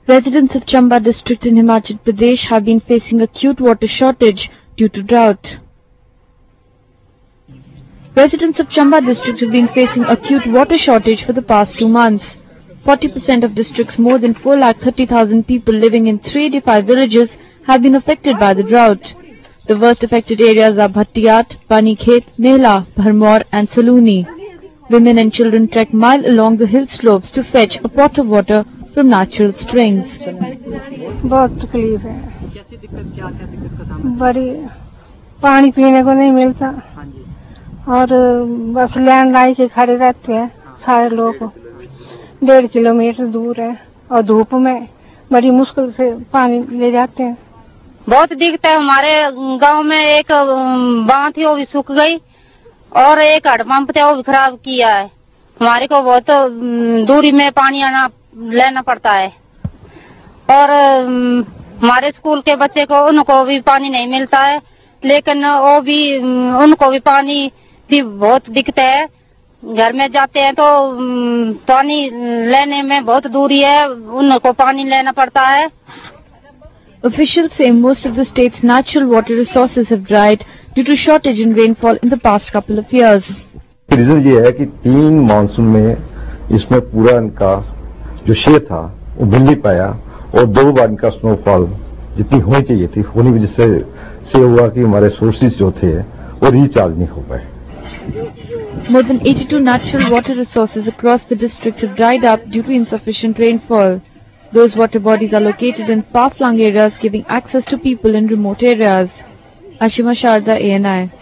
Residents of Chamba district in Himachal Pradesh have been facing acute water shortage due to drought. Residents of Chamba district have been facing acute water shortage for the past 2 months. 40% of district's more than 4,30,000 people living in 385 villages have been affected by the drought. The worst affected areas are Bhattiyat, Panikhet, Mehla, Bharmor and Saluni. Women and children trek miles along the hill slopes to fetch a pot of water from natural springs. बहुत तकलीफ है। कैसी दिक्कत, क्या दिक्कत का सामना? बड़ी पानी पीने को नहीं मिलता और बस लाइन लाई के खड़े रहते हैं सारे लोग। 1.5 किलोमीटर दूर है और धूप में बड़ी मुश्किल से पानी ले जाते हैं। बहुत दिक्कत है। हमारे गांव में एक बांध थी वो भी सूख गई और एक हैंडपंप था वो भी खराब किया है। हमारे को बहुत दूरी में पानी लेना पड़ता है और हमारे स्कूल के बच्चे को उनको भी पानी नहीं मिलता है, लेकिन वो भी उनको भी पानी की बहुत दिक्कत है। घर में जाते हैं तो पानी लेने में बहुत दूरी है, उनको पानी लेना पड़ता है। Officials say most of the state's natural water resources have dried due to shortage in rainfall in the past couple of years. Reason ये है कि 3 मानसून में इसमें पूरा इनका जो शेयर था वो मिल नहीं पाया और 2 बार इनका स्नोफॉल जितनी होनी चाहिए थी होने की वजह से हुआ कि हमारे सोर्सेज जो थे वो रिचार्ज नहीं हो पाए। More than 82 natural water resources across the districts have dried up due to insufficient rainfall. Those water bodies are located in far-flung areas, giving access to people in remote areas. Ashima Sharda, ANI.